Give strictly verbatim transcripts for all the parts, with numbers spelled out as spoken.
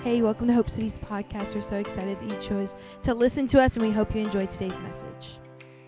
Hey, welcome to Hope City's podcast. We're so excited that you chose to listen to us, and we hope you enjoyed today's message.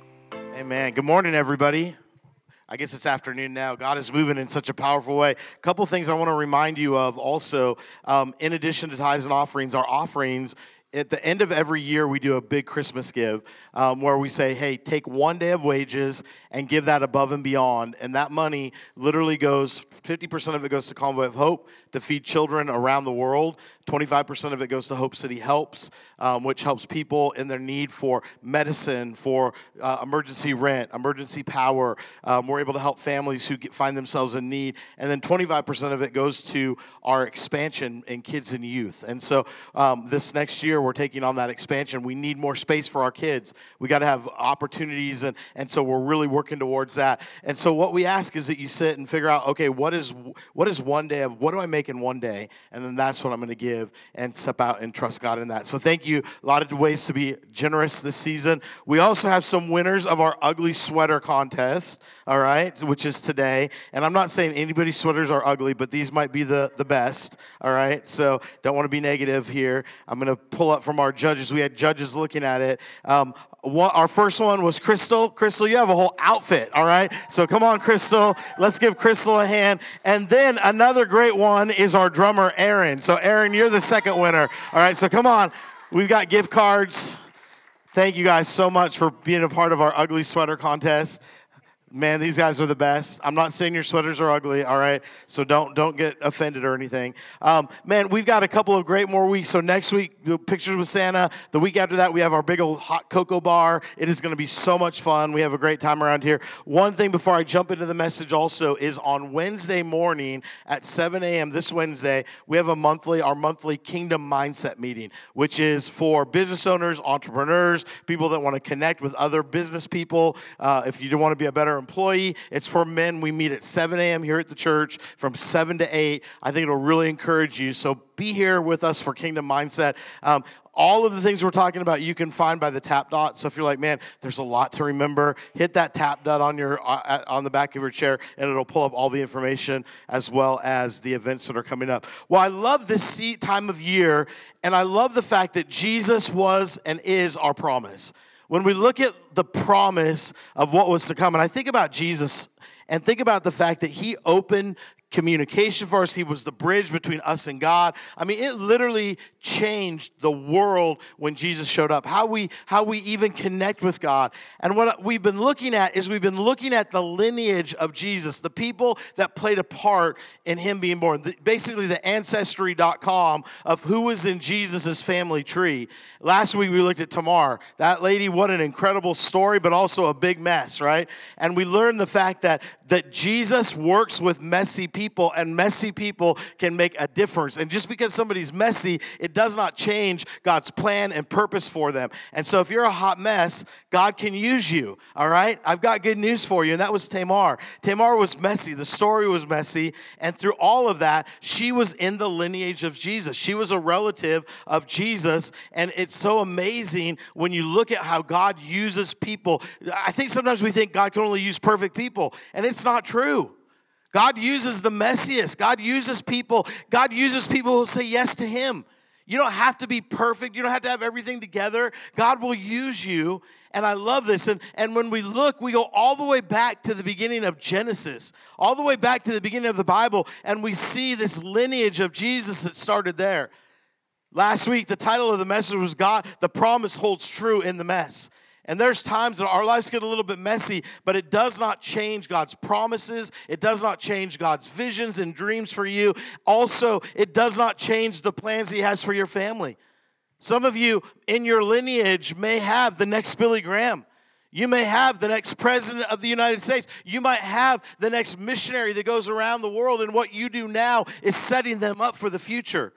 Amen. Good morning, everybody. I guess it's afternoon now. God is moving in such a powerful way. A couple things I want to remind you of also. Um, in addition to tithes and offerings, our offerings, at the end of every year, we do a big Christmas give um, where we say, hey, take one day of wages and give that above and beyond. And that money literally goes, fifty percent of it goes to Convoy of Hope to feed children around the world. twenty-five percent of it goes to Hope City Helps, um, which helps people in their need for medicine, for uh, emergency rent, emergency power. Um, we're able to help families who get, find themselves in need. And then twenty-five percent of it goes to our expansion in kids and youth. And so um, this next year, we're taking on that expansion. We need more space for our kids. We got to have opportunities, and, and so we're really working towards that. And so what we ask is that you sit and figure out, okay, what is what is one day of, what do I make in one day? And then that's what I'm going to give and step out and trust God in that. So thank you. A lot of ways to be generous this season. We also have some winners of our ugly sweater contest, all right, which is today. And I'm not saying anybody's sweaters are ugly, but these might be the, the best, all right? So don't want to be negative here. I'm going to pull up from our judges. We had judges looking at it. Um, what, our first one was Crystal. Crystal, you have a whole outfit, all right? So come on, Crystal. Let's give Crystal a hand. And then another great one is our drummer, Aaron. So, Aaron, you're the second winner. All right, so come on. We've got gift cards. Thank you guys so much for being a part of our ugly sweater contest. Man, these guys are the best. I'm not saying your sweaters are ugly, all right? So don't don't get offended or anything. Um, man, we've got a couple of great more weeks. So next week, the Pictures with Santa. The week after that, we have our big old hot cocoa bar. It is going to be so much fun. We have a great time around here. One thing before I jump into the message also is on Wednesday morning at seven a.m. this Wednesday, we have a monthly, our monthly Kingdom Mindset meeting, which is for business owners, entrepreneurs, people that want to connect with other business people. Uh, if you want to be a better employee. It's for men. We meet at seven a.m. here at the church from seven to eight. I think it'll really encourage you. So be here with us for Kingdom Mindset. Um, all of the things we're talking about, you can find by the tap dot. So if you're like, man, there's a lot to remember, hit that tap dot on your uh, on the back of your chair, and it'll pull up all the information as well as the events that are coming up. Well, I love this time of year, and I love the fact that Jesus was and is our promise. When we look at the promise of what was to come, and I think about Jesus and think about the fact that he opened communication for us. He was the bridge between us and God. I mean, it literally changed the world when Jesus showed up, how we how we even connect with God. And what we've been looking at is we've been looking at the lineage of Jesus, the people that played a part in him being born, the, basically the ancestry dot com of who was in Jesus' family tree. Last week we looked at Tamar. That lady, what an incredible story, but also a big mess, right? And we learned the fact that, that Jesus works with messy people, and messy people can make a difference. And just because somebody's messy, it does not change God's plan and purpose for them. And so if you're a hot mess, God can use you, all right? I've got good news for you, and that was Tamar. Tamar was messy. The story was messy. And through all of that, she was in the lineage of Jesus. She was a relative of Jesus. And it's so amazing when you look at how God uses people. I think sometimes we think God can only use perfect people, and it's not true. God uses the messiest. God uses people. God uses people who say yes to him. You don't have to be perfect. You don't have to have everything together. God will use you, and I love this. And, and when we look, we go all the way back to the beginning of Genesis, all the way back to the beginning of the Bible, and we see this lineage of Jesus that started there. Last week, the title of the message was God, the promise holds true in the mess. And there's times that our lives get a little bit messy, but it does not change God's promises. It does not change God's visions and dreams for you. Also, it does not change the plans he has for your family. Some of you in your lineage may have the next Billy Graham. You may have the next president of the United States. You might have the next missionary that goes around the world, and what you do now is setting them up for the future.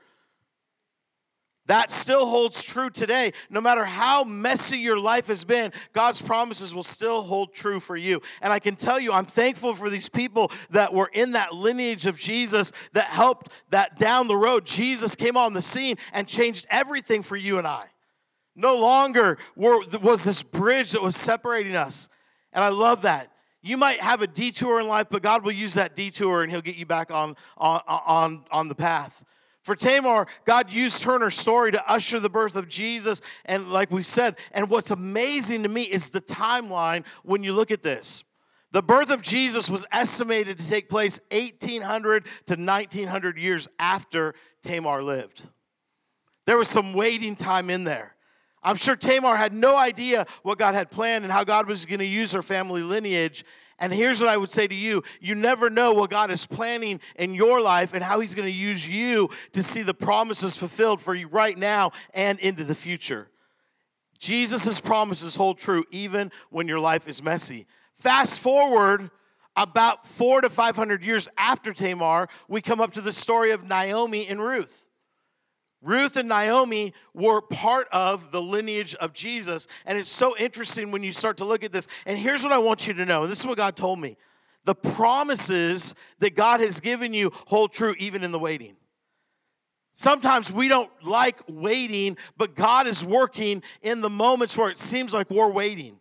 That still holds true today. No matter how messy your life has been, God's promises will still hold true for you. And I can tell you, I'm thankful for these people that were in that lineage of Jesus that helped that down the road. Jesus came on the scene and changed everything for you and I. No longer were, was this bridge that was separating us. And I love that. You might have a detour in life, but God will use that detour and he'll get you back on, on, on, on the path. For Tamar, God used her and her story to usher the birth of Jesus. And like we said, and what's amazing to me is the timeline when you look at this. The birth of Jesus was estimated to take place eighteen hundred to nineteen hundred years after Tamar lived. There was some waiting time in there. I'm sure Tamar had no idea what God had planned and how God was going to use her family lineage. And here's what I would say to you. You never know what God is planning in your life and how he's going to use you to see the promises fulfilled for you right now and into the future. Jesus' promises hold true even when your life is messy. Fast forward about four to five hundred years after Tamar, we come up to the story of Naomi and Ruth. Ruth and Naomi were part of the lineage of Jesus, and it's so interesting when you start to look at this. And here's what I want you to know. This is what God told me. The promises that God has given you hold true even in the waiting. Sometimes we don't like waiting, but God is working in the moments where it seems like we're waiting.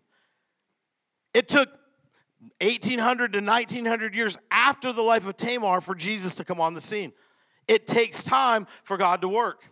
It took eighteen hundred to nineteen hundred years after the life of Tamar for Jesus to come on the scene. It takes time for God to work.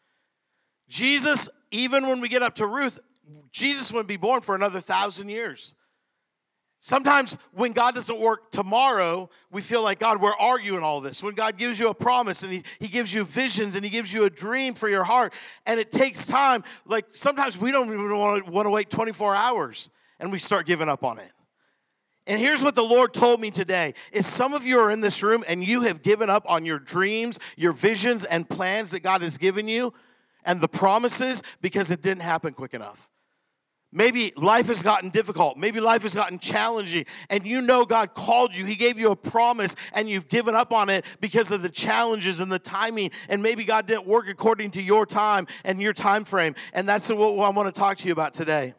Jesus, even when we get up to Ruth, Jesus wouldn't be born for another thousand years. Sometimes when God doesn't work tomorrow, we feel like, God, where are you in all this? When God gives you a promise and he, he gives you visions and he gives you a dream for your heart, and it takes time, like sometimes we don't even want to, want to wait twenty-four hours and we start giving up on it. And here's what the Lord told me today, is some of you are in this room and you have given up on your dreams, your visions, and plans that God has given you, and the promises because it didn't happen quick enough. Maybe life has gotten difficult. Maybe life has gotten challenging, and you know God called you. He gave you a promise, and you've given up on it because of the challenges and the timing, and maybe God didn't work according to your time and your time frame, and that's what I want to talk to you about today.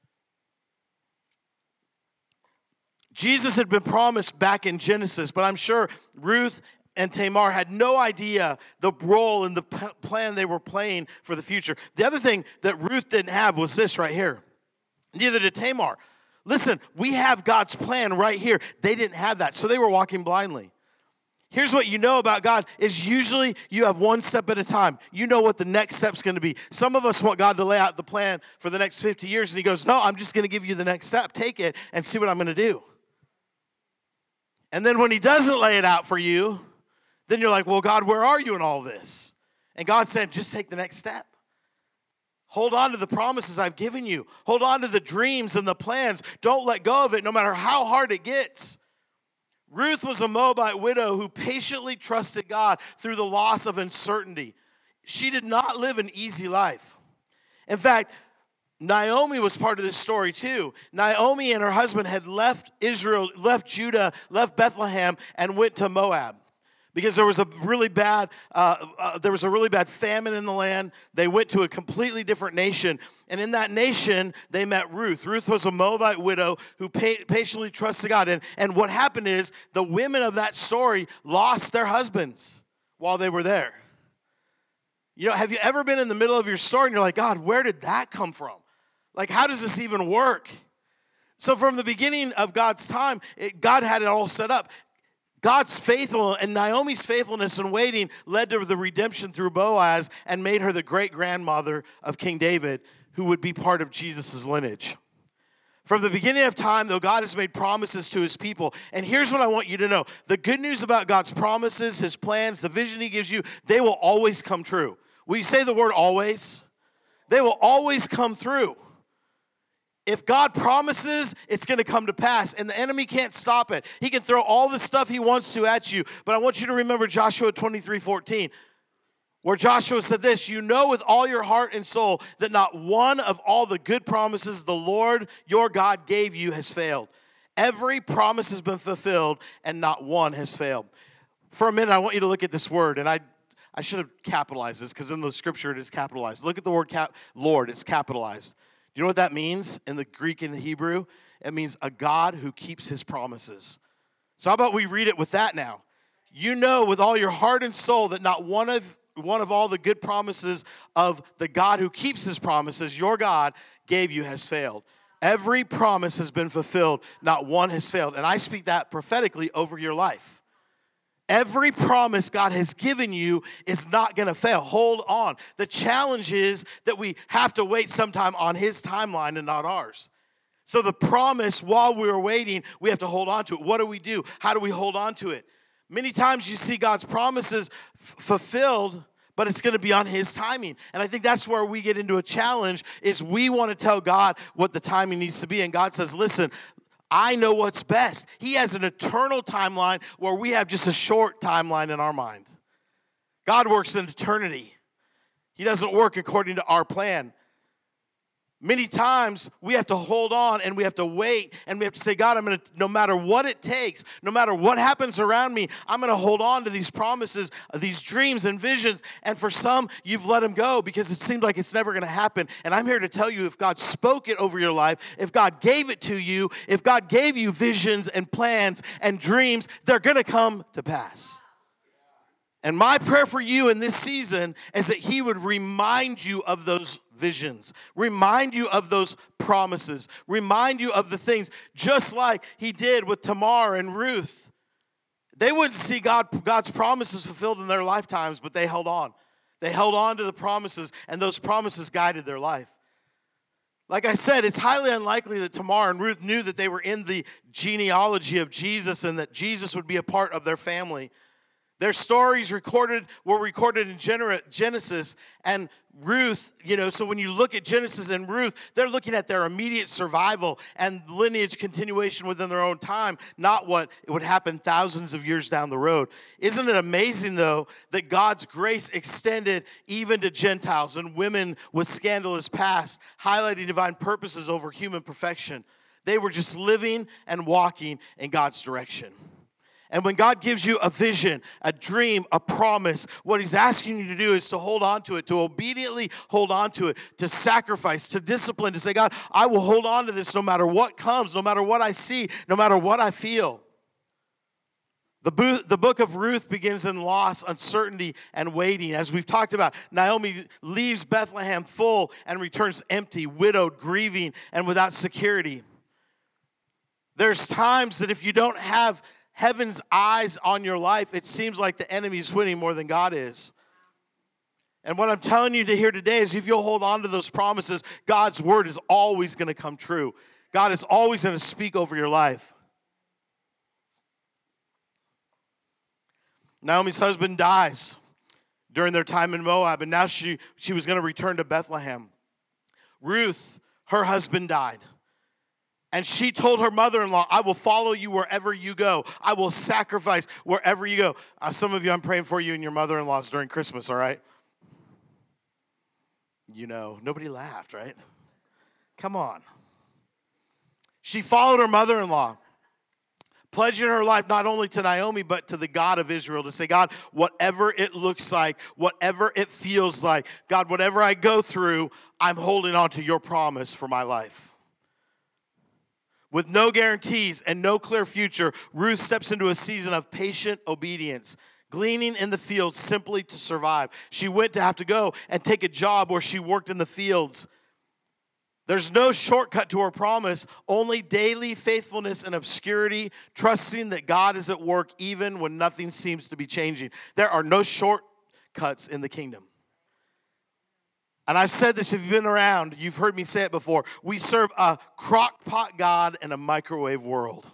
Jesus had been promised back in Genesis, but I'm sure Ruth and Tamar had no idea the role and the p- plan they were playing for the future. The other thing that Ruth didn't have was this right here. Neither did Tamar. Listen, we have God's plan right here. They didn't have that, so they were walking blindly. Here's what you know about God is usually you have one step at a time. You know what the next step's going to be. Some of us want God to lay out the plan for the next fifty years, and he goes, no, I'm just going to give you the next step. Take it and see what I'm going to do. And then when he doesn't lay it out for you, then you're like, well, God, where are you in all this? And God said, just take the next step. Hold on to the promises I've given you. Hold on to the dreams and the plans. Don't let go of it no matter how hard it gets. Ruth was a Moabite widow who patiently trusted God through the loss of uncertainty. She did not live an easy life. In fact, Naomi was part of this story too. Naomi and her husband had left Israel, left Judah, left Bethlehem, and went to Moab because there was a really bad, uh, uh, there was a really bad famine in the land. They went to a completely different nation, and in that nation, they met Ruth. Ruth was a Moabite widow who pa- patiently trusted God, and and what happened is the women of that story lost their husbands while they were there. You know, have you ever been in the middle of your story and you're like, God, where did that come from? Like, how does this even work? So from the beginning of God's time, it, God had it all set up. God's faithful and Naomi's faithfulness in waiting led to the redemption through Boaz and made her the great-grandmother of King David, who would be part of Jesus' lineage. From the beginning of time, though, God has made promises to his people. And here's what I want you to know. The good news about God's promises, his plans, the vision he gives you, they will always come true. Will you say the word always? They will always come through. If God promises, it's going to come to pass, and the enemy can't stop it. He can throw all the stuff he wants to at you, but I want you to remember Joshua twenty-three fourteen, where Joshua said this, you know with all your heart and soul that not one of all the good promises the Lord your God gave you has failed. Every promise has been fulfilled, and not one has failed. For a minute, I want you to look at this word, and I I should have capitalized this, because in the scripture it is capitalized. Look at the word cap- Lord, it's capitalized. Do you know what that means in the Greek and the Hebrew? It means a God who keeps his promises. So how about we read it with that now? You know with all your heart and soul that not one of one of all the good promises of the God who keeps his promises, your God, gave you has failed. Every promise has been fulfilled. Not one has failed. And I speak that prophetically over your life. Every promise God has given you is not going to fail. Hold on. The challenge is that we have to wait sometime on his timeline and not ours. So the promise, while we're waiting, we have to hold on to it. What do we do? How do we hold on to it? Many times you see God's promises f- fulfilled, but it's going to be on his timing. And I think that's where we get into a challenge, is we want to tell God what the timing needs to be. And God says, listen, I know what's best. He has an eternal timeline where we have just a short timeline in our mind. God works in eternity. He doesn't work according to our plan. Many times we have to hold on and we have to wait and we have to say, God, I'm going to, no matter what it takes, no matter what happens around me, I'm going to hold on to these promises, these dreams and visions. And for some, you've let them go because it seemed like it's never going to happen. And I'm here to tell you, if God spoke it over your life, if God gave it to you, if God gave you visions and plans and dreams, they're going to come to pass. And my prayer for you in this season is that he would remind you of those visions, remind you of those promises, remind you of the things, just like he did with Tamar and Ruth. They wouldn't see God, God's promises fulfilled in their lifetimes, but they held on. They held on to the promises, and those promises guided their life. Like I said, it's highly unlikely that Tamar and Ruth knew that they were in the genealogy of Jesus and that Jesus would be a part of their family. Their stories recorded were recorded in Genesis and Ruth, you know, so when you look at Genesis and Ruth, they're looking at their immediate survival and lineage continuation within their own time, not what it would happen thousands of years down the road. Isn't it amazing, though, that God's grace extended even to Gentiles and women with scandalous past, highlighting divine purposes over human perfection? They were just living and walking in God's direction. And when God gives you a vision, a dream, a promise, what he's asking you to do is to hold on to it, to obediently hold on to it, to sacrifice, to discipline, to say, God, I will hold on to this no matter what comes, no matter what I see, no matter what I feel. The, bo- the book of Ruth begins in loss, uncertainty, and waiting. As we've talked about, Naomi leaves Bethlehem full and returns empty, widowed, grieving, and without security. There's times that if you don't have heaven's eyes on your life, it seems like the enemy is winning more than God is. And what I'm telling you to hear today is if you'll hold on to those promises, God's word is always going to come true. God is always going to speak over your life. Naomi's husband dies during their time in Moab, and now she, she was going to return to Bethlehem. Ruth, her husband died. And she told her mother-in-law, I will follow you wherever you go. I will sacrifice wherever you go. Uh, some of you, I'm praying for you and your mother-in-laws during Christmas, all right? You know, nobody laughed, right? Come on. She followed her mother-in-law, pledging her life not only to Naomi, but to the God of Israel, to say, God, whatever it looks like, whatever it feels like, God, whatever I go through, I'm holding on to your promise for my life. With no guarantees and no clear future, Ruth steps into a season of patient obedience, gleaning in the fields simply to survive. She went to have to go and take a job where she worked in the fields. There's no shortcut to her promise, only daily faithfulness and obscurity, trusting that God is at work even when nothing seems to be changing. There are no shortcuts in the kingdom. And I've said this, if you've been around, you've heard me say it before. We serve a crock pot God in a microwave world.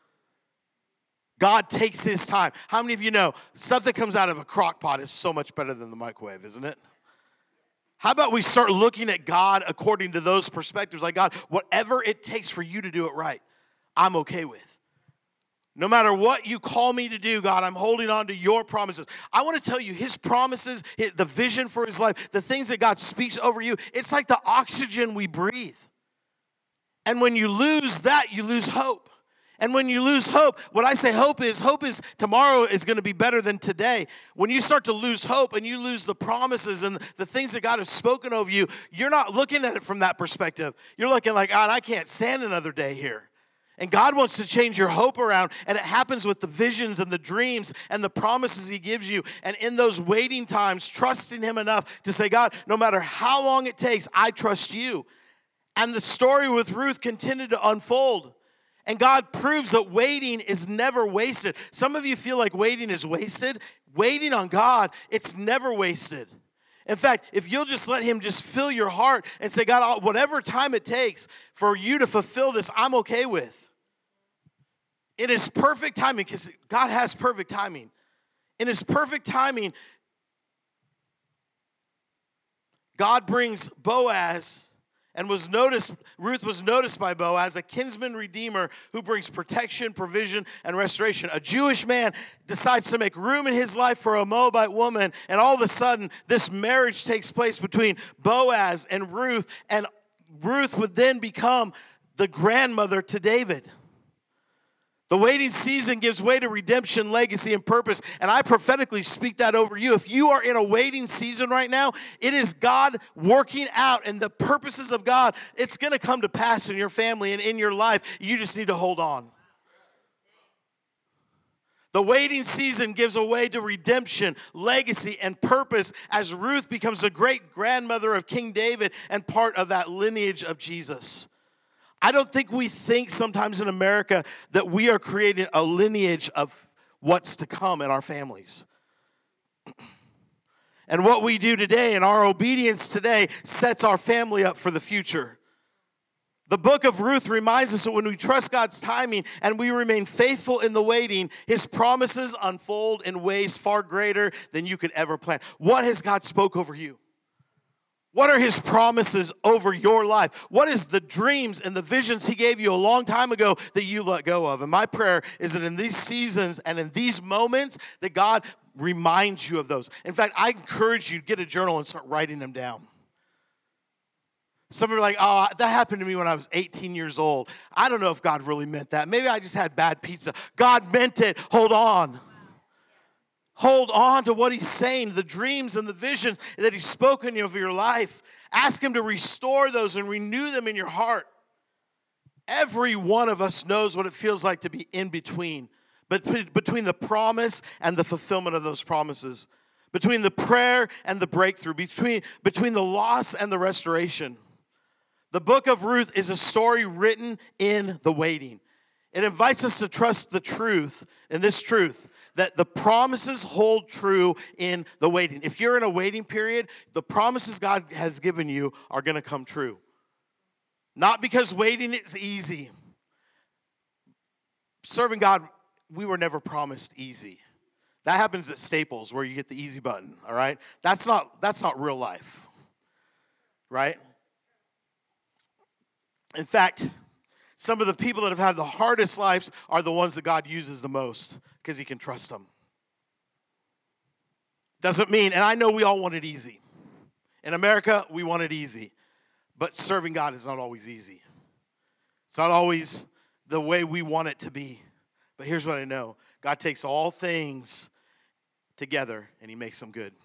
God takes his time. How many of you know stuff that comes out of a crock pot is so much better than the microwave, isn't it? How about we start looking at God according to those perspectives? Like, God, whatever it takes for you to do it right, I'm okay with. No matter what you call me to do, God, I'm holding on to your promises. I want to tell you, his promises, the vision for his life, the things that God speaks over you, it's like the oxygen we breathe. And when you lose that, you lose hope. And when you lose hope, what I say hope is, hope is tomorrow is going to be better than today. When you start to lose hope and you lose the promises and the things that God has spoken over you, you're not looking at it from that perspective. You're looking like, God, I can't stand another day here. And God wants to change your hope around, and it happens with the visions and the dreams and the promises he gives you. And in those waiting times, trusting him enough to say, God, no matter how long it takes, I trust you. And the story with Ruth continued to unfold. And God proves that waiting is never wasted. Some of you feel like waiting is wasted. Waiting on God, it's never wasted. In fact, if you'll just let him just fill your heart and say, God, whatever time it takes for you to fulfill this, I'm okay with. In his perfect timing, because God has perfect timing. In his perfect timing, God brings Boaz and was noticed, Ruth was noticed by Boaz, a kinsman redeemer who brings protection, provision, and restoration. A Jewish man decides to make room in his life for a Moabite woman, and all of a sudden, this marriage takes place between Boaz and Ruth, and Ruth would then become the grandmother to David. The waiting season gives way to redemption, legacy, and purpose. And I prophetically speak that over you. If you are in a waiting season right now, it is God working out, and the purposes of God, it's going to come to pass in your family and in your life. You just need to hold on. The waiting season gives way to redemption, legacy, and purpose as Ruth becomes a great grandmother of King David and part of that lineage of Jesus. I don't think we think sometimes in America that we are creating a lineage of what's to come in our families. And what we do today and our obedience today sets our family up for the future. The book of Ruth reminds us that when we trust God's timing and we remain faithful in the waiting, his promises unfold in ways far greater than you could ever plan. What has God spoke over you? What are his promises over your life? What is the dreams and the visions he gave you a long time ago that you let go of? And my prayer is that in these seasons and in these moments that God reminds you of those. In fact, I encourage you to get a journal and start writing them down. Some are like, oh, that happened to me when I was eighteen years old. I don't know if God really meant that. Maybe I just had bad pizza. God meant it. Hold on. Hold on to what he's saying, the dreams and the visions that he's spoken over your life. Ask him to restore those and renew them in your heart. Every one of us knows what it feels like to be in between, but between the promise and the fulfillment of those promises, between the prayer and the breakthrough, between, between the loss and the restoration. The book of Ruth is a story written in the waiting. It invites us to trust the truth, and this truth, that the promises hold true in the waiting. If you're in a waiting period, the promises God has given you are going to come true. Not because waiting is easy. Serving God, we were never promised easy. That happens at Staples where you get the easy button, all right? That's not, that's not real life, right? In fact, some of the people that have had the hardest lives are the ones that God uses the most because he can trust them. Doesn't mean, and I know we all want it easy. In America, we want it easy. But serving God is not always easy. It's not always the way we want it to be. But here's what I know. God takes all things together and he makes them good.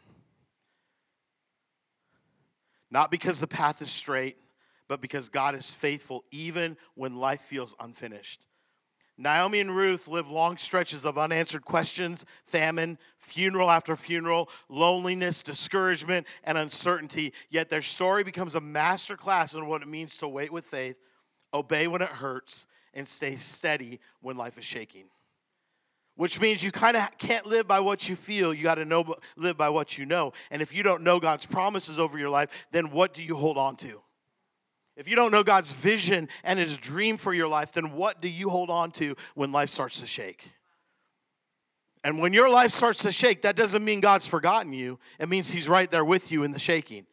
Not because the path is straight, but because God is faithful even when life feels unfinished. Naomi and Ruth lived long stretches of unanswered questions, famine, funeral after funeral, loneliness, discouragement, and uncertainty. Yet their story becomes a masterclass in what it means to wait with faith, obey when it hurts, and stay steady when life is shaking. Which means you kind of can't live by what you feel. You got to know, live by what you know. And if you don't know God's promises over your life, then what do you hold on to? If you don't know God's vision and his dream for your life, then what do you hold on to when life starts to shake? And when your life starts to shake, that doesn't mean God's forgotten you. It means he's right there with you in the shaking.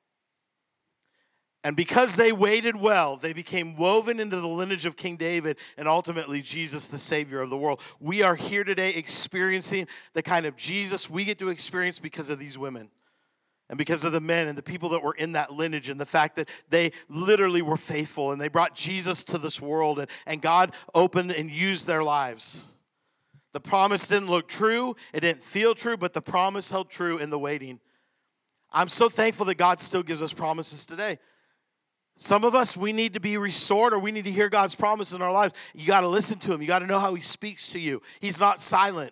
And because they waited well, they became woven into the lineage of King David and ultimately Jesus, the Savior of the world. We are here today experiencing the kind of Jesus we get to experience because of these women. And because of the men and the people that were in that lineage and the fact that they literally were faithful and they brought Jesus to this world and, and God opened and used their lives. The promise didn't look true, it didn't feel true, but the promise held true in the waiting. I'm so thankful that God still gives us promises today. Some of us, we need to be restored or we need to hear God's promise in our lives. You got to listen to him. You got to know how he speaks to you. He's not silent.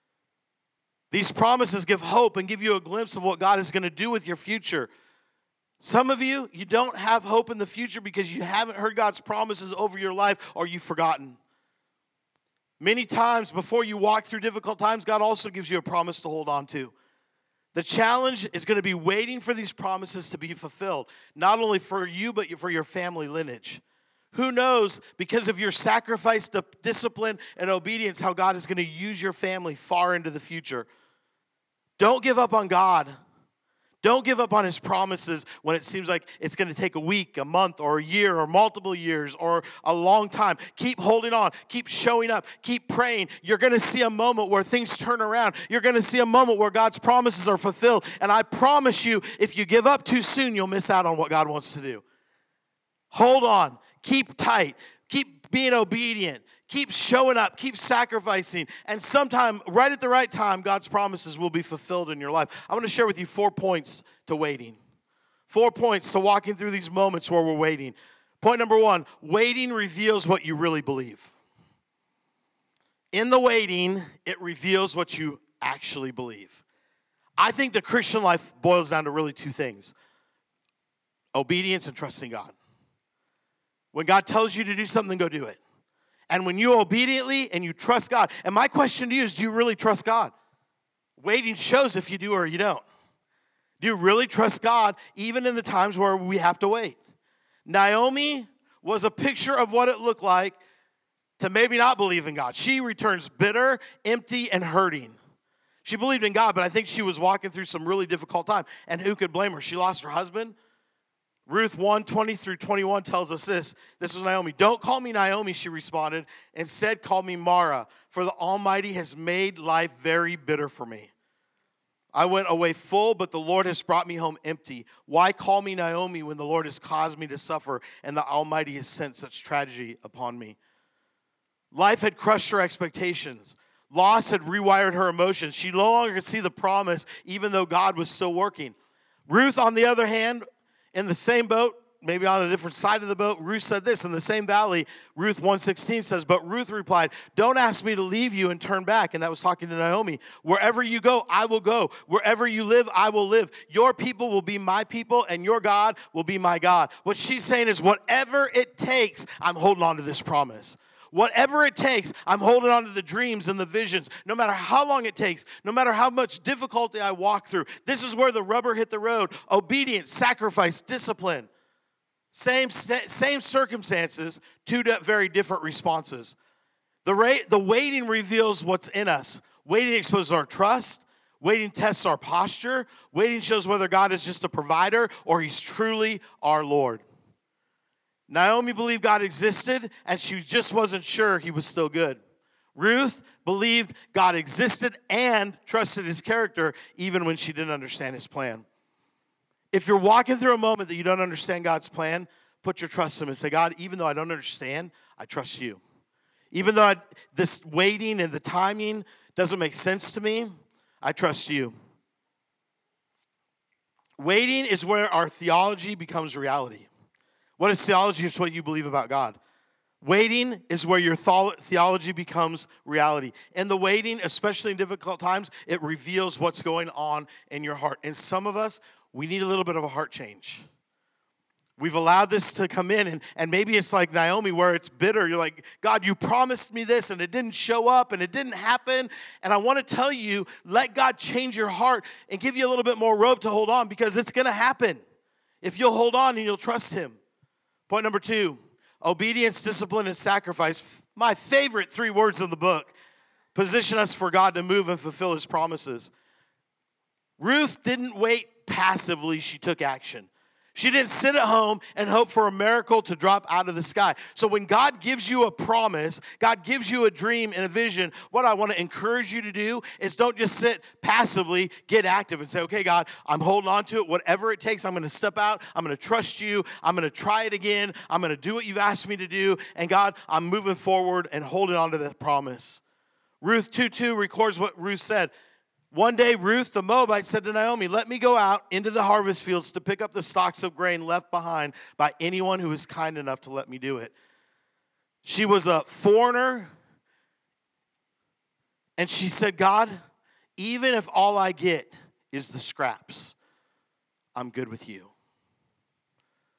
These promises give hope and give you a glimpse of what God is going to do with your future. Some of you, you don't have hope in the future because you haven't heard God's promises over your life or you've forgotten. Many times before you walk through difficult times, God also gives you a promise to hold on to. The challenge is going to be waiting for these promises to be fulfilled, not only for you, but for your family lineage. Who knows, because of your sacrifice, discipline, and obedience, how God is going to use your family far into the future. Don't give up on God. Don't give up on His promises when it seems like it's going to take a week, a month, or a year, or multiple years, or a long time. Keep holding on. Keep showing up. Keep praying. You're going to see a moment where things turn around. You're going to see a moment where God's promises are fulfilled. And I promise you, if you give up too soon, you'll miss out on what God wants to do. Hold on. Keep tight. Keep being obedient. Keep showing up, keep sacrificing, and sometime, right at the right time, God's promises will be fulfilled in your life. I want to share with you four points to waiting. Four points to walking through these moments where we're waiting. Point number one, waiting reveals what you really believe. In the waiting, it reveals what you actually believe. I think the Christian life boils down to really two things: obedience and trusting God. When God tells you to do something, go do it. And when you obediently and you trust God, and my question to you is, do you really trust God? Waiting shows if you do or you don't. Do you really trust God even in the times where we have to wait? Naomi was a picture of what it looked like to maybe not believe in God. She returns bitter, empty, and hurting. She believed in God, but I think she was walking through some really difficult time. And who could blame her? She lost her husband. Ruth one, twenty through twenty-one tells us this. This was Naomi. Don't call me Naomi, she responded. Instead, call me Mara, for the Almighty has made life very bitter for me. I went away full, but the Lord has brought me home empty. Why call me Naomi when the Lord has caused me to suffer and the Almighty has sent such tragedy upon me? Life had crushed her expectations. Loss had rewired her emotions. She no longer could see the promise, even though God was still working. Ruth, on the other hand, in the same boat, maybe on a different side of the boat, Ruth said this. In the same valley, Ruth one sixteen says, but Ruth replied, don't ask me to leave you and turn back. And that was talking to Naomi. Wherever you go, I will go. Wherever you live, I will live. Your people will be my people, and your God will be my God. What she's saying is, whatever it takes, I'm holding on to this promise. Whatever it takes, I'm holding on to the dreams and the visions, no matter how long it takes, no matter how much difficulty I walk through. This is where the rubber hit the road. Obedience, sacrifice, discipline. Same, same circumstances, two very different responses. The, rate, the waiting reveals what's in us. Waiting exposes our trust. Waiting tests our posture. Waiting shows whether God is just a provider or He's truly our Lord. Naomi believed God existed, and she just wasn't sure He was still good. Ruth believed God existed and trusted His character even when she didn't understand His plan. If you're walking through a moment that you don't understand God's plan, put your trust in Him and say, God, even though I don't understand, I trust You. Even though I, this waiting and the timing doesn't make sense to me, I trust You. Waiting is where our theology becomes reality. What is theology? It's what you believe about God. Waiting is where your theology becomes reality. And the waiting, especially in difficult times, it reveals what's going on in your heart. And some of us, we need a little bit of a heart change. We've allowed this to come in, and, and maybe it's like Naomi where it's bitter. You're like, God, you promised me this, and it didn't show up, and it didn't happen. And I want to tell you, let God change your heart and give you a little bit more rope to hold on, because it's going to happen if you'll hold on and you'll trust Him. Point number two, obedience, discipline, and sacrifice. My favorite three words in the book position us for God to move and fulfill His promises. Ruth didn't wait passively, she took action. She didn't sit at home and hope for a miracle to drop out of the sky. So when God gives you a promise, God gives you a dream and a vision, what I want to encourage you to do is don't just sit passively, get active and say, okay, God, I'm holding on to it. Whatever it takes, I'm going to step out. I'm going to trust You. I'm going to try it again. I'm going to do what You've asked me to do. And God, I'm moving forward and holding on to that promise. Ruth two two records what Ruth said. One day, Ruth the Moabite said to Naomi, let me go out into the harvest fields to pick up the stalks of grain left behind by anyone who is kind enough to let me do it. She was a foreigner, and she said, God, even if all I get is the scraps, I'm good with You.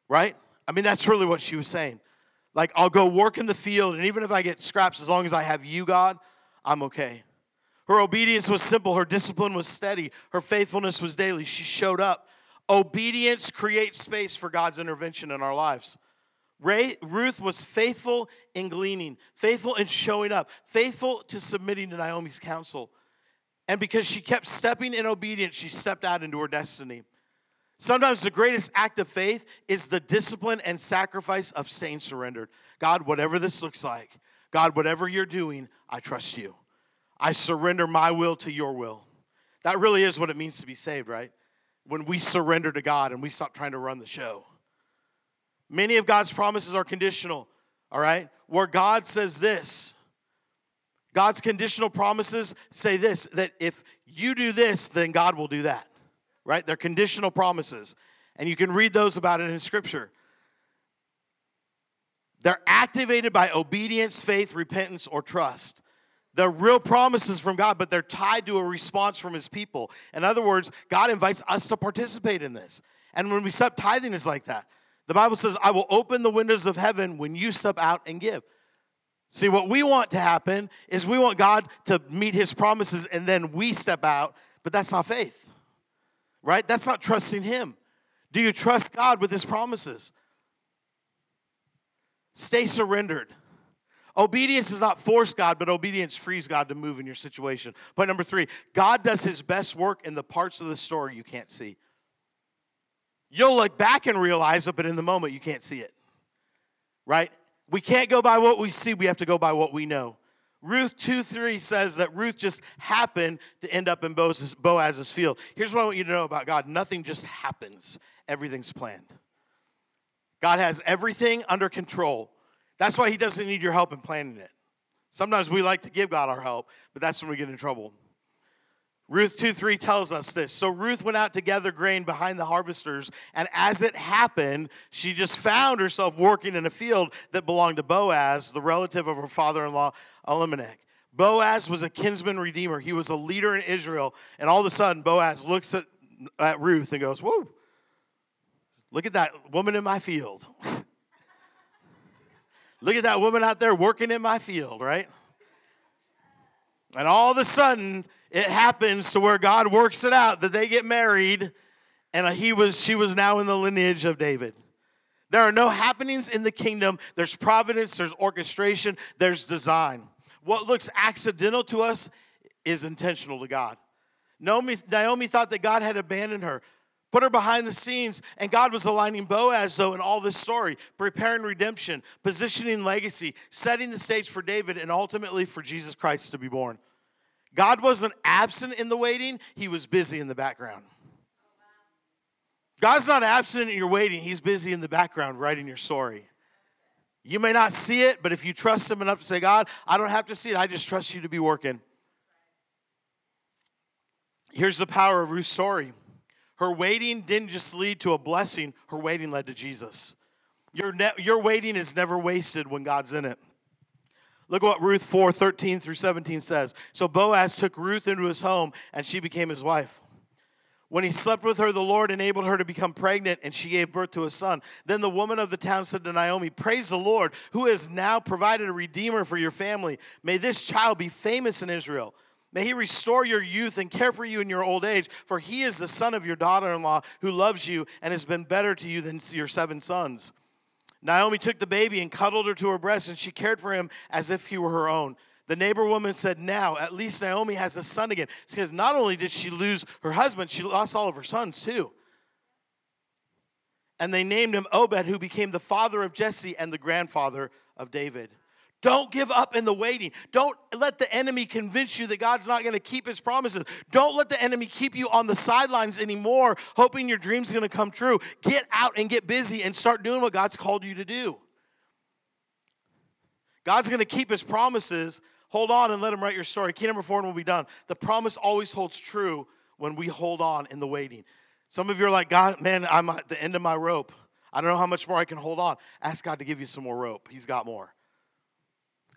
right? I mean, that's really what she was saying. Like, I'll go work in the field, and even if I get scraps, as long as I have you, God, I'm okay. Her obedience was simple. Her discipline was steady. Her faithfulness was daily. She showed up. Obedience creates space for God's intervention in our lives. Ray, Ruth was faithful in gleaning, faithful in showing up, faithful to submitting to Naomi's counsel. And because she kept stepping in obedience, she stepped out into her destiny. Sometimes the greatest act of faith is the discipline and sacrifice of staying surrendered. God, whatever this looks like, God, whatever you're doing, I trust you. I surrender my will to your will. That really is what it means to be saved, right? When we surrender to God and we stop trying to run the show. Many of God's promises are conditional, all right? Where God says this, God's conditional promises say this, that if you do this, then God will do that, right? They're conditional promises, and you can read those about it in Scripture. They're activated by obedience, faith, repentance, or trust. They're real promises from God, but they're tied to a response from his people. In other words, God invites us to participate in this. And when we step tithing, it's like that. The Bible says, I will open the windows of heaven when you step out and give. See, what we want to happen is we want God to meet his promises and then we step out, but that's not faith, right? That's not trusting him. Do you trust God with his promises? Stay surrendered. Obedience does not force God, but obedience frees God to move in your situation. Point number three, God does his best work in the parts of the story you can't see. You'll look back and realize it, but in the moment you can't see it, right? We can't go by what we see. We have to go by what we know. Ruth two three says that Ruth just happened to end up in Boaz's, Boaz's field. Here's what I want you to know about God. Nothing just happens. Everything's planned. God has everything under control. That's why he doesn't need your help in planning it. Sometimes we like to give God our help, but that's when we get in trouble. Ruth two three tells us this. So Ruth went out to gather grain behind the harvesters, and as it happened, she just found herself working in a field that belonged to Boaz, the relative of her father-in-law, Elimelech. Boaz was a kinsman redeemer. He was a leader in Israel, and all of a sudden, Boaz looks at, at Ruth and goes, whoa, look at that woman in my field. Look at that woman out there working in my field, right? And all of a sudden, it happens to where God works it out that they get married, and he was, she was now in the lineage of David. There are no happenings in the kingdom. There's providence, there's orchestration, there's design. What looks accidental to us is intentional to God. Naomi, Naomi thought that God had abandoned her, put her behind the scenes, and God was aligning Boaz, though, in all this story, preparing redemption, positioning legacy, setting the stage for David, and ultimately for Jesus Christ to be born. God wasn't absent in the waiting. He was busy in the background. God's not absent in your waiting. He's busy in the background writing your story. You may not see it, but if you trust him enough to say, God, I don't have to see it. I just trust you to be working. Here's the power of Ruth's story. Her waiting didn't just lead to a blessing. Her waiting led to Jesus. Your, ne- your waiting is never wasted when God's in it. Look at what Ruth four thirteen through seventeen says. So Boaz took Ruth into his home, and she became his wife. When he slept with her, the Lord enabled her to become pregnant, and she gave birth to a son. Then the woman of the town said to Naomi, praise the Lord, who has now provided a redeemer for your family. May this child be famous in Israel. May he restore your youth and care for you in your old age, for he is the son of your daughter-in-law who loves you and has been better to you than your seven sons. Naomi took the baby and cuddled her to her breast, and she cared for him as if he were her own. The neighbor woman said, now, at least Naomi has a son again. Because not only did she lose her husband, she lost all of her sons too. And they named him Obed, who became the father of Jesse and the grandfather of David. Don't give up in the waiting. Don't let the enemy convince you that God's not going to keep his promises. Don't let the enemy keep you on the sidelines anymore, hoping your dream's going to come true. Get out and get busy and start doing what God's called you to do. God's going to keep his promises. Hold on and let him write your story. Key number four, and we'll be done. The promise always holds true when we hold on in the waiting. Some of you are like, God, man, I'm at the end of my rope. I don't know how much more I can hold on. Ask God to give you some more rope. He's got more.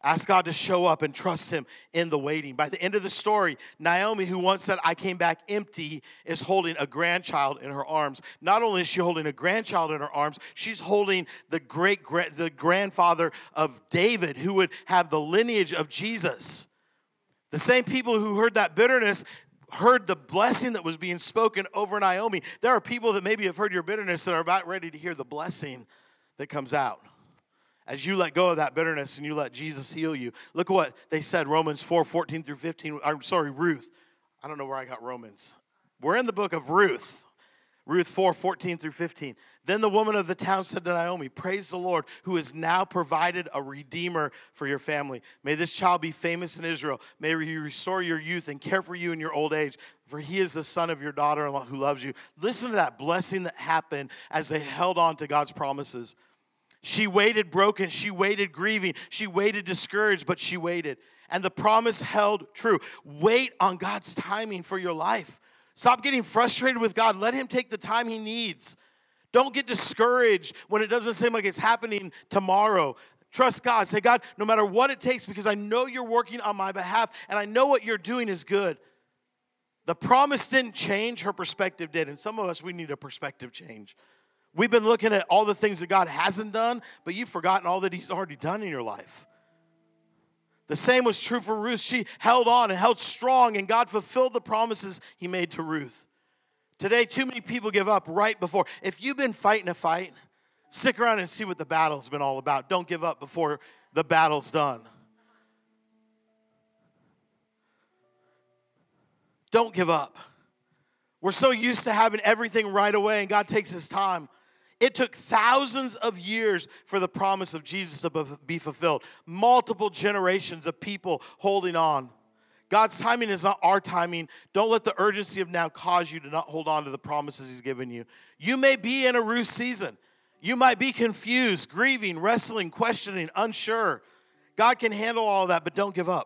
Ask God to show up and trust him in the waiting. By the end of the story, Naomi, who once said, I came back empty, is holding a grandchild in her arms. Not only is she holding a grandchild in her arms, she's holding the great the grandfather of David, who would have the lineage of Jesus. The same people who heard that bitterness heard the blessing that was being spoken over Naomi. There are people that maybe have heard your bitterness that are about ready to hear the blessing that comes out. As you let go of that bitterness and you let Jesus heal you. Look at what they said, Romans four, fourteen through fifteen. I'm sorry, Ruth. I don't know where I got Romans. We're in the book of Ruth. Ruth four, fourteen through fifteen. Then the woman of the town said to Naomi, praise the Lord, who has now provided a redeemer for your family. May this child be famous in Israel. May he restore your youth and care for you in your old age. For he is the son of your daughter-in-law who loves you. Listen to that blessing that happened as they held on to God's promises. She waited broken. She waited grieving. She waited discouraged, but she waited. And the promise held true. Wait on God's timing for your life. Stop getting frustrated with God. Let him take the time he needs. Don't get discouraged when it doesn't seem like it's happening tomorrow. Trust God. Say, God, no matter what it takes, because I know you're working on my behalf, and I know what you're doing is good. The promise didn't change. Her perspective did. And some of us, we need a perspective change. We've been looking at all the things that God hasn't done, but you've forgotten all that he's already done in your life. The same was true for Ruth. She held on and held strong, and God fulfilled the promises he made to Ruth. Today, too many people give up right before. If you've been fighting a fight, stick around and see what the battle's been all about. Don't give up before the battle's done. Don't give up. We're so used to having everything right away, and God takes his time. It took thousands of years for the promise of Jesus to be fulfilled. Multiple generations of people holding on. God's timing is not our timing. Don't let the urgency of now cause you to not hold on to the promises he's given you. You may be in a Ruth season. You might be confused, grieving, wrestling, questioning, unsure. God can handle all of that, but don't give up.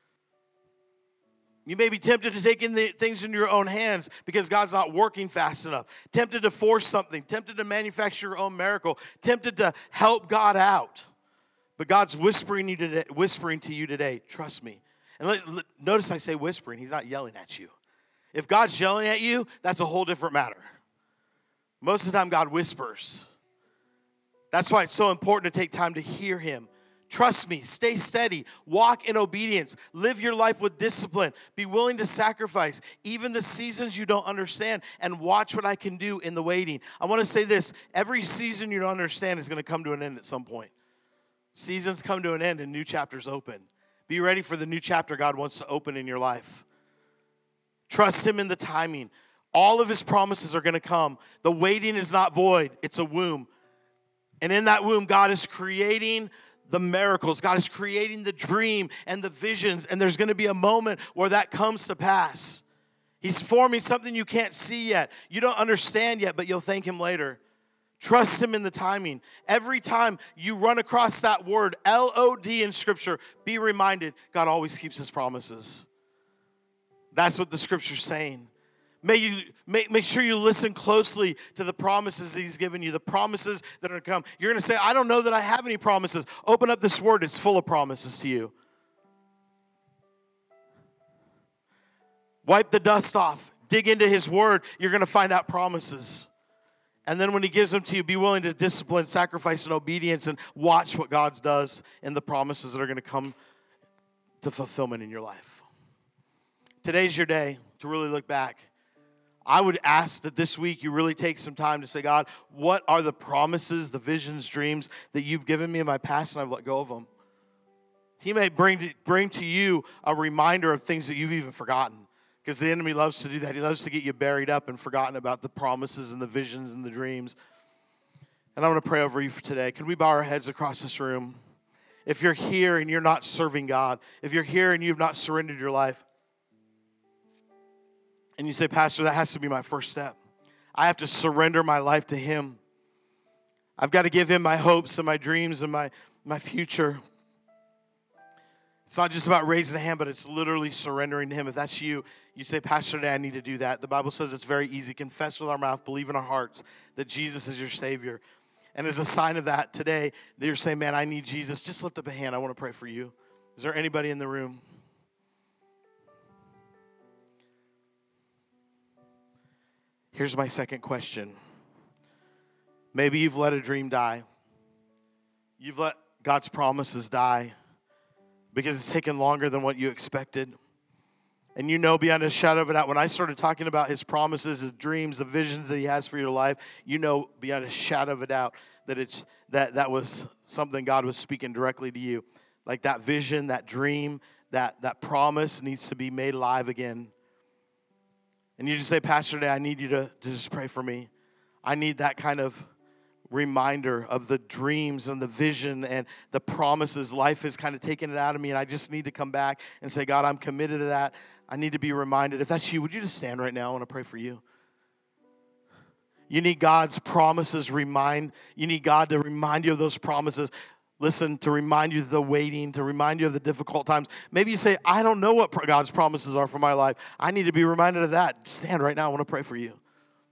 You may be tempted to take in the things in your own hands because God's not working fast enough. Tempted to force something. Tempted to manufacture your own miracle. Tempted to help God out. But God's whispering you today, whispering to you today, trust me. And let, let, notice I say whispering. He's not yelling at you. If God's yelling at you, that's a whole different matter. Most of the time, God whispers. That's why it's so important to take time to hear him. Trust me, stay steady, walk in obedience, live your life with discipline, be willing to sacrifice, even the seasons you don't understand, and watch what I can do in the waiting. I want to say this, every season you don't understand is going to come to an end at some point. Seasons come to an end and new chapters open. Be ready for the new chapter God wants to open in your life. Trust him in the timing. All of his promises are going to come. The waiting is not void, it's a womb. And in that womb, God is creating the miracles. God is creating the dream and the visions, and there's going to be a moment where that comes to pass. He's forming something you can't see yet. You don't understand yet, but you'll thank him later. Trust him in the timing. Every time you run across that word, L O D in Scripture, be reminded, God always keeps his promises. That's what the Scripture's saying. May you make, make sure you listen closely to the promises that he's given you, the promises that are to come. You're going to say, I don't know that I have any promises. Open up this word. It's full of promises to you. Wipe the dust off. Dig into his word. You're going to find out promises. And then when he gives them to you, be willing to discipline, sacrifice, and obedience, and watch what God does in the promises that are going to come to fulfillment in your life. Today's your day to really look back. I would ask that this week you really take some time to say, God, what are the promises, the visions, dreams that you've given me in my past, and I've let go of them? He may bring to, bring to you a reminder of things that you've even forgotten, because the enemy loves to do that. He loves to get you buried up and forgotten about the promises and the visions and the dreams. And I'm going to pray over you for today. Can we bow our heads across this room? If you're here and you're not serving God, if you're here and you've not surrendered your life, and you say, Pastor, that has to be my first step. I have to surrender my life to him. I've got to give him my hopes and my dreams and my, my future. It's not just about raising a hand, but it's literally surrendering to him. If that's you, you say, Pastor, today I need to do that. The Bible says it's very easy. Confess with our mouth, believe in our hearts that Jesus is your Savior. And as a sign of that today, that you're saying, man, I need Jesus. Just lift up a hand. I want to pray for you. Is there anybody in the room? Here's my second question. Maybe you've let a dream die. You've let God's promises die because it's taken longer than what you expected. And you know beyond a shadow of a doubt, when I started talking about his promises, his dreams, the visions that he has for your life, you know beyond a shadow of a doubt that it's that that was something God was speaking directly to you. Like that vision, that dream, that, that promise needs to be made alive again. And you just say, Pastor Day, I need you to, to just pray for me. I need that kind of reminder of the dreams and the vision and the promises. Life has kind of taken it out of me, and I just need to come back and say, God, I'm committed to that. I need to be reminded. If that's you, would you just stand right now? I want to pray for you. You need God's promises remind. You need God to remind you of those promises. Listen, to remind you of the waiting, to remind you of the difficult times. Maybe you say, I don't know what God's promises are for my life. I need to be reminded of that. Stand right now. I want to pray for you.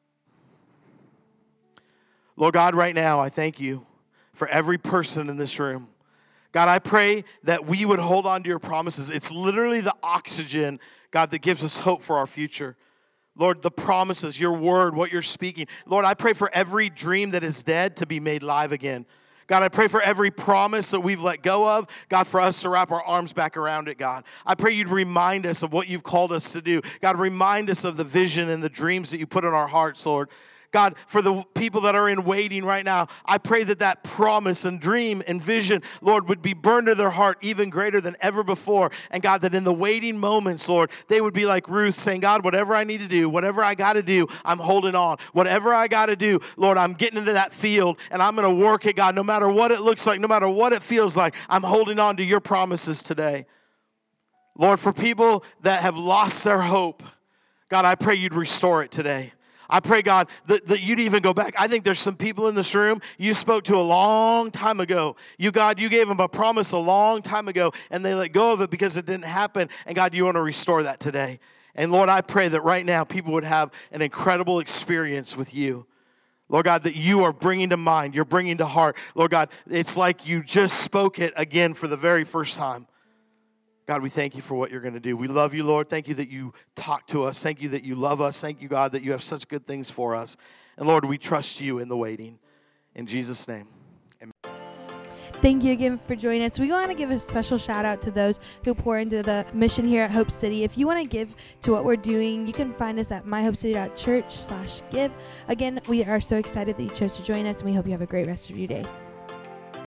Lord God, right now, I thank you for every person in this room. God, I pray that we would hold on to your promises. It's literally the oxygen, God, that gives us hope for our future. Lord, the promises, your word, what you're speaking. Lord, I pray for every dream that is dead to be made live again. God, I pray for every promise that we've let go of, God, for us to wrap our arms back around it, God. I pray you'd remind us of what you've called us to do. God, remind us of the vision and the dreams that you put in our hearts, Lord. God, for the people that are in waiting right now, I pray that that promise and dream and vision, Lord, would be burned to their heart even greater than ever before. And God, that in the waiting moments, Lord, they would be like Ruth saying, God, whatever I need to do, whatever I got to do, I'm holding on. Whatever I got to do, Lord, I'm getting into that field and I'm going to work it, God, no matter what it looks like, no matter what it feels like, I'm holding on to your promises today. Lord, for people that have lost their hope, God, I pray you'd restore it today. I pray, God, that, that you'd even go back. I think there's some people in this room you spoke to a long time ago. You, God, you gave them a promise a long time ago, and they let go of it because it didn't happen. And, God, you want to restore that today. And, Lord, I pray that right now people would have an incredible experience with you. Lord God, that you are bringing to mind, you're bringing to heart. Lord God, it's like you just spoke it again for the very first time. God, we thank you for what you're going to do. We love you, Lord. Thank you that you talk to us. Thank you that you love us. Thank you, God, that you have such good things for us. And, Lord, we trust you in the waiting. In Jesus' name, amen. Thank you again for joining us. We want to give a special shout out to those who pour into the mission here at Hope City. If you want to give to what we're doing, you can find us at myhopecity.church slash give. Again, we are so excited that you chose to join us, and we hope you have a great rest of your day.